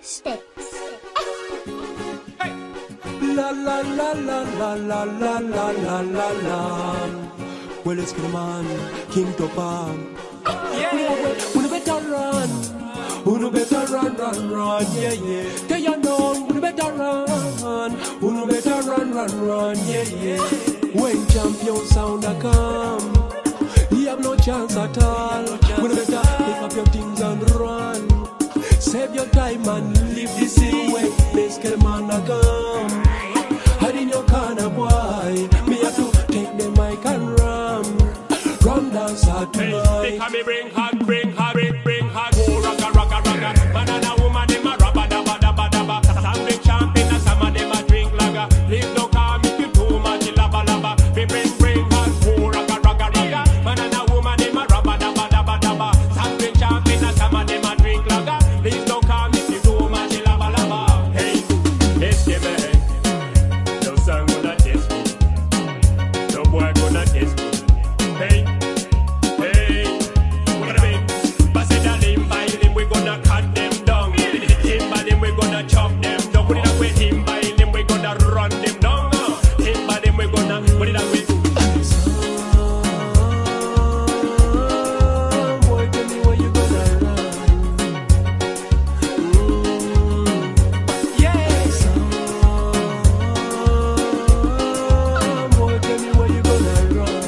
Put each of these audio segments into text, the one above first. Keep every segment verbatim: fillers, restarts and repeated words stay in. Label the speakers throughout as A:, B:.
A: Sticks.
B: La la la la la la la la la la la. Well, it's the man, King Topam. Yeah, we better run. We better run, run, run. Yeah, yeah. Tell you know, we better run. We better run, run, run. Yeah, yeah. When champion sound a come, you have no chance at all. We better pick up your things and run. Save your time and leave the city when this man a come. Hide in your corner, boy. Me have to take the mic and ram. Ram dance hard tonight.
C: Hey, me bring hot, bring hot, bring, bring hot. Oh, ragga, ragga, ragga. Man and a woman, them a rabba, dabba, dabba, dabba. Some big champion and some of them a drink lager. Please don't call me if you too much lava, lava. Me bring, bring hot. Oh, ragga, ragga, ragga. Man and a woman, them a rabba, dabba, dabba, dabba. Some big champion and some of them a drink lager. Please don't call me if you too much lava, lava. Hey, let's give it. No song gonna test me. No boy gonna test me. Hey, hey, what a big. But say that limb by limb, we gonna cut them down. Limb by limb, we gonna chop them down. Put it away, limb by limb, we gonna run them down. Limb by limb, we gonna put it away.
B: Boy, tell me where you gonna run. Mm. Yes. Boy, tell me where you gonna run.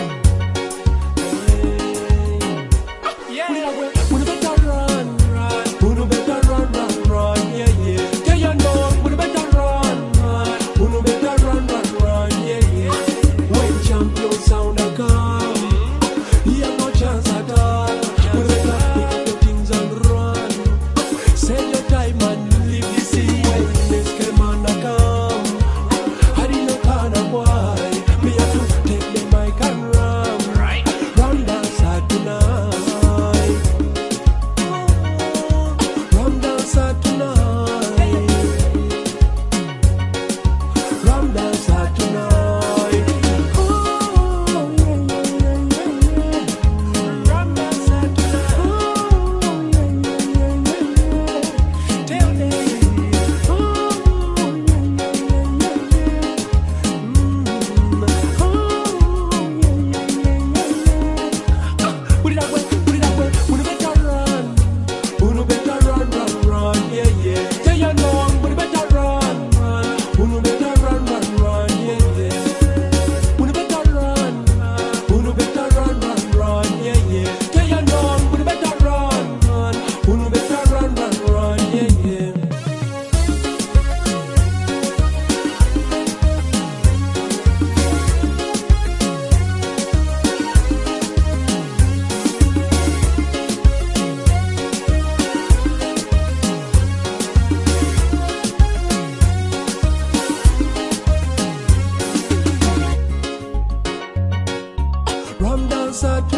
B: Yeah. We better run, run. We better run, run, run. Yeah, yeah. Tell you know, we better run, run. We better run, run, run. Yeah, yeah. When champion sound a come, he have no chance at all. We better pick up your things and run. Save your time and leave the city when this man a come. Hide in your corner, boy. Me have to take the mic and ram.
C: Right.
B: Ram dance hard tonight. Ram dance hard tonight. Ram dance hard tonight. Oh, yeah, yeah, yeah, yeah. Ram dance hard tonight. Oh, yeah, yeah, yeah, yeah. Tell me. Oh, yeah, yeah, yeah, yeah. Mm. Oh, yeah, yeah, yeah, yeah. Put it away, put it away. We better run. We better run, run, run. Yeah, yeah. Tell you know, we better run, run. We better run, run, run. Yeah, yeah. We better run. We better run, run, run. Yeah, yeah. Tell you know, we better run, run. We better run, run, run. Yeah, yeah. Ram dance hard